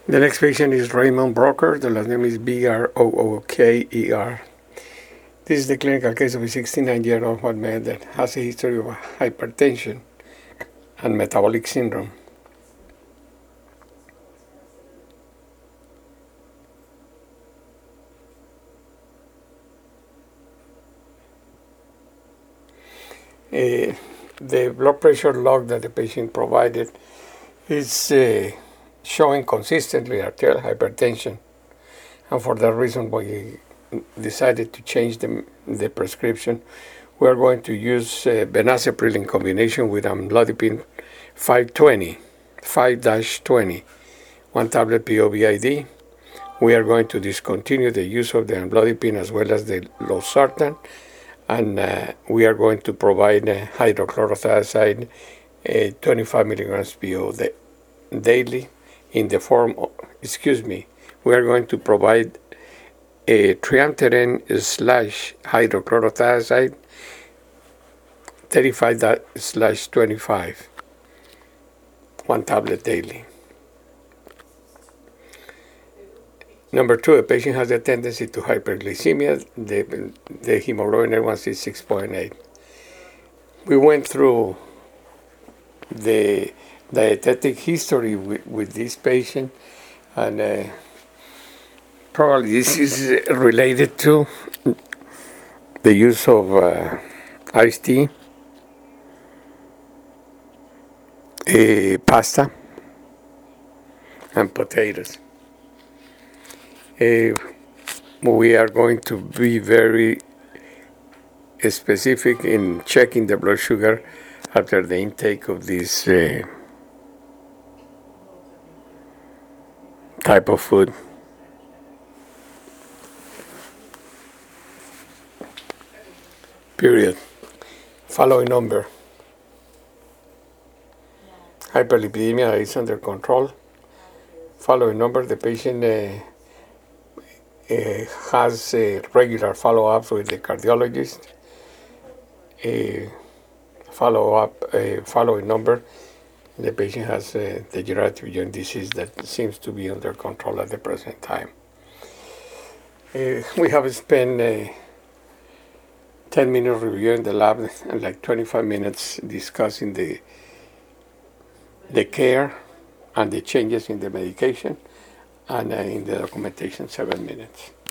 The next patient is Raymond Broker. The last name is Brooker. This is the clinical case of a 69-year-old white man that has a history of hypertension and metabolic syndrome. The blood pressure log that the patient provided is showing consistently arterial hypertension, and for that reason we decided to change the prescription. We are going to use benazepril in combination with amlodipine 5-20, 1 tablet POBID. We are going to discontinue the use of the amlodipine as well as the losartan, and we are going to provide hydrochlorothiazide 25 milligrams PO daily in the form of, we are going to provide a triamterene / hydrochlorothiazide 35/25, 1 tablet daily. Number 2, a patient has a tendency to hyperglycemia. The hemoglobin A1C is 6.8. We went through the dietetic history with this patient, and probably this is related to the use of iced tea, pasta, and potatoes. We are going to be very specific in checking the blood sugar after the intake of this type of food. Period. Following number. Hyperlipidemia is under control. Following number, the patient has regular follow-ups with the cardiologist. Following number, the patient has degenerative joint disease that seems to be under control at the present time. We have spent 10 minutes reviewing the lab and like 25 minutes discussing the care and the changes in the medication, and in the documentation 7 minutes.